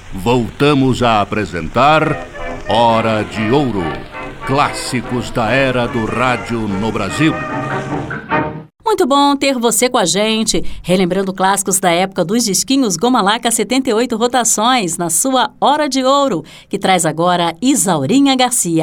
voltamos a apresentar Hora de Ouro, clássicos da era do rádio no Brasil. Muito bom ter você com a gente, relembrando clássicos da época dos disquinhos Goma Laca 78 rotações, na sua Hora de Ouro, que traz agora Isaurinha Garcia.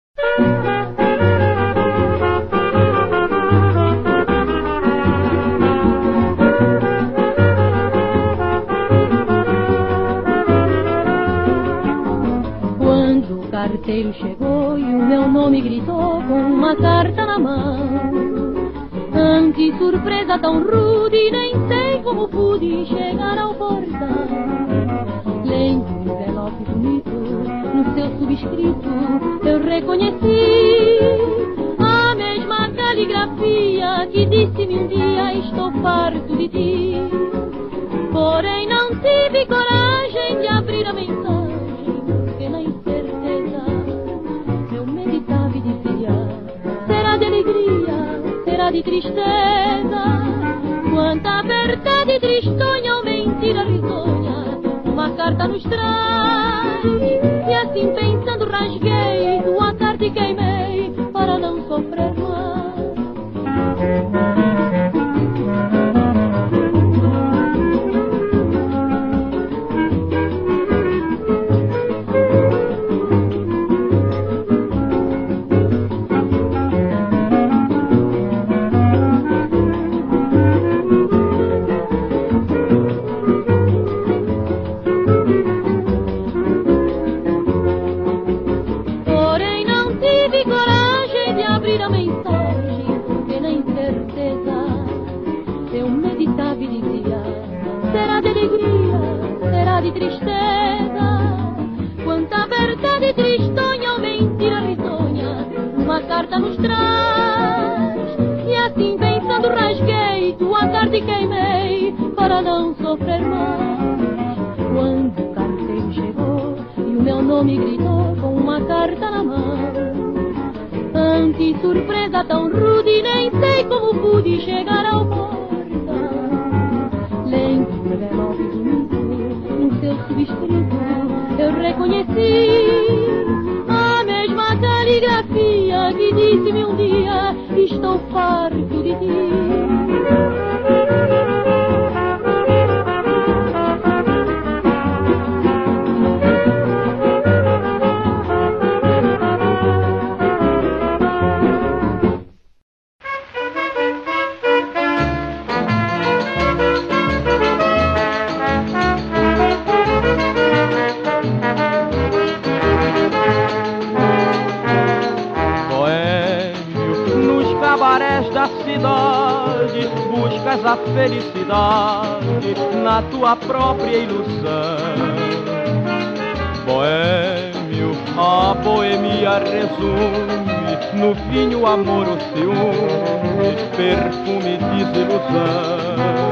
Quando o carteiro chegou e o meu nome gritou com uma carta na mão, ante surpresa tão rude, nem sei como pude chegar ao portão. Lendo um envelope bonito, no seu subscrito eu reconheci a mesma caligrafia que disse-me um dia: estou farto de ti. Porém não tive coragem de abrir a mensagem, porque na incerteza eu meditava e dizia: será de alegria, será de tristeza? Quanta verdade tristonha ou mentira risonha uma carta nos traz. E assim pensando rasguei tua carta e queimei para não sofrer mais. De tristeza, quanta verdade tristonha ou mentira risonha uma carta nos traz. E assim pensando rasguei tua carta e queimei para não sofrer mais. Quando o carteiro chegou e o meu nome gritou com uma carta na mão, ante surpresa tão rude, nem sei como pude chegar ao portão. Lendo o envelope bonito, no seu subscrito eu reconheci a mesma caligrafia que disse-me um dia: estou farto de ti. Buscas a felicidade na tua própria ilusão. Boêmio, a boemia resume no fim o amor, o ciúme, perfume, desilusão.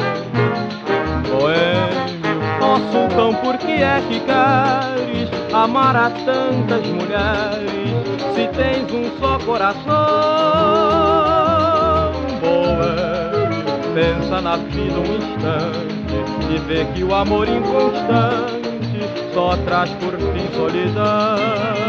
Boêmio, ó sultão, por que é que queres amar a tantas mulheres se tens um só coração? Pensa na vida um instante e vê que o amor inconstante só traz por fim solidão.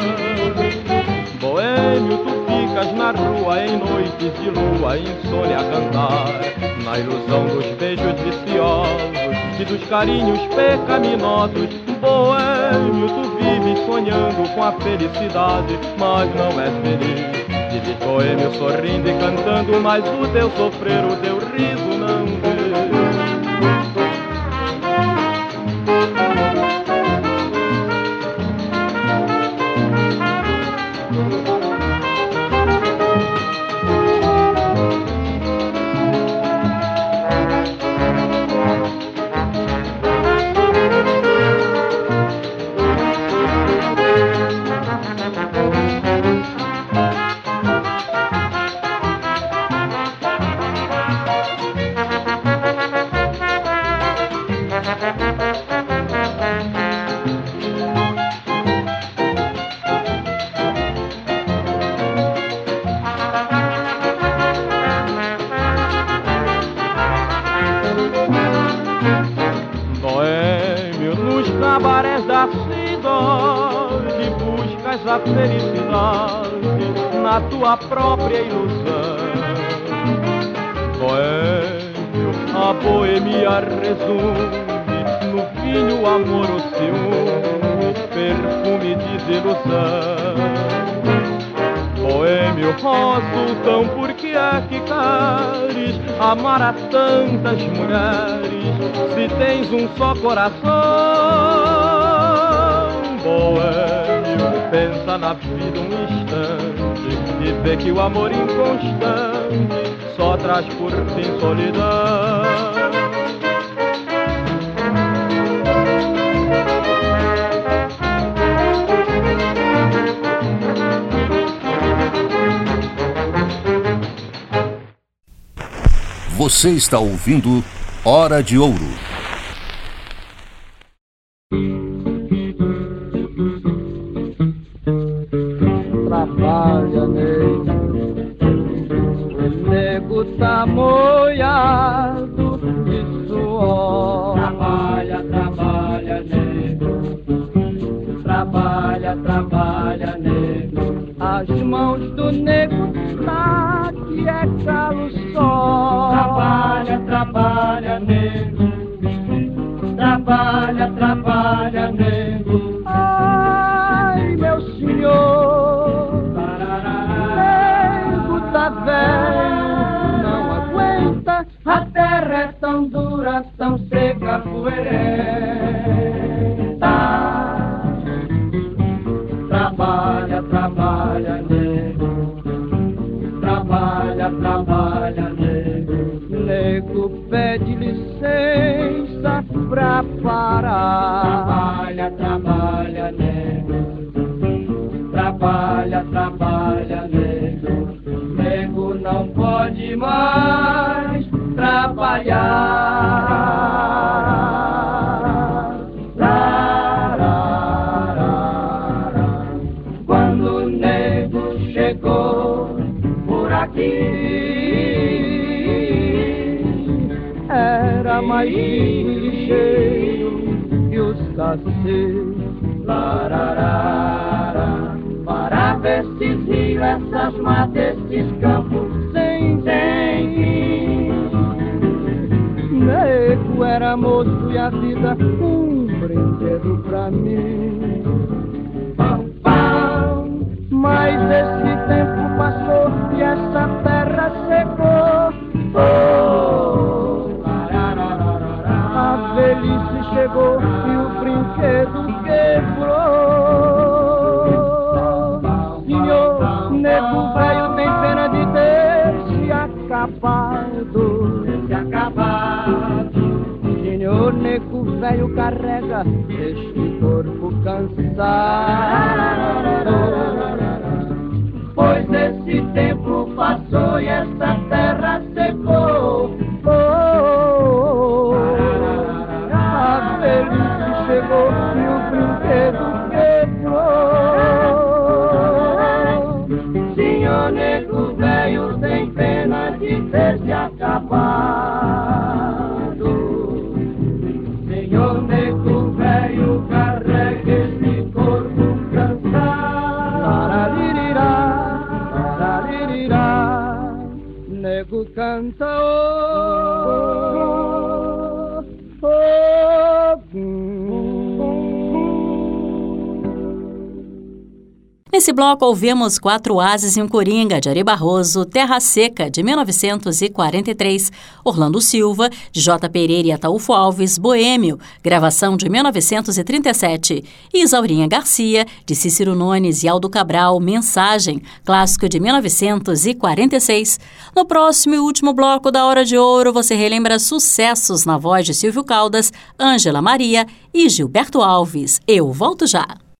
Boêmio, tu ficas na rua em noites de lua, insônia a cantar, na ilusão dos beijos viciosos e dos carinhos pecaminosos. Boêmio, tu vives sonhando com a felicidade, mas não és feliz. Vives boêmio sorrindo e cantando, mas o teu sofrer, o teu riso não vê. sorte, buscas a felicidade na tua própria ilusão. Boêmio, a boemia resume no vinho, amor, o ciúme, perfume de desilusão. Boêmio, ó sultão, por que é que queres amar a tantas mulheres se tens um só coração? Boêmio, pensa na vida um instante e vê que o amor inconstante só traz por fim solidão. Você está ouvindo Hora de Ouro. Trabalha, nego, o nego tá molhado de suor. Trabalha, trabalha, nego, trabalha, trabalha, nego. As mãos do nego tá que é calo só. Trabalha, trabalha, nego, trabalha, trabalha, nego. Ai, meu senhor, nego tá velho, não aguenta. A terra é tão dura, tão seca, poeirenta. Trabalha, trabalha, nego, trabalha, trabalha, nego. Nego pede licença pra parar. Trabalha, trabalha, nego, trabalha, trabalha, nego. Nego não pode mais trabalhar. Quando o nego chegou por aqui, era mais cheio e os cacês. Para ver esses rios, essas matas, esses campos sem fim. Nego era moço e a vida um brinquedo pra mim. Mas esse tempo passou e essa terra secou. A velhice chegou e o brinquedo quebrou. Senhor, nego velho tem pena de ter se acabado. Senhor, nego velho carrega este corpo cansado. Pois esse tempo passou e essa terra secou. A velhice chegou e o brinquedo quebrou. Senhor, nego velho tem pena de ter se acabado. Senhor, nego velho carrega esse corpo cansado. Nego canta, Nesse bloco ouvimos Quatro Ases e um Coringa, de Ari Barroso, Terra Seca, de 1943, Orlando Silva, de J. Pereira e Ataúfo Alves, Boêmio, gravação de 1937, e Isaurinha Garcia, de Cícero Nunes e Aldo Cabral, Mensagem, clássico de 1946. No próximo e último bloco da Hora de Ouro, você relembra sucessos na voz de Silvio Caldas, Ângela Maria e Gilberto Alves. Eu volto já!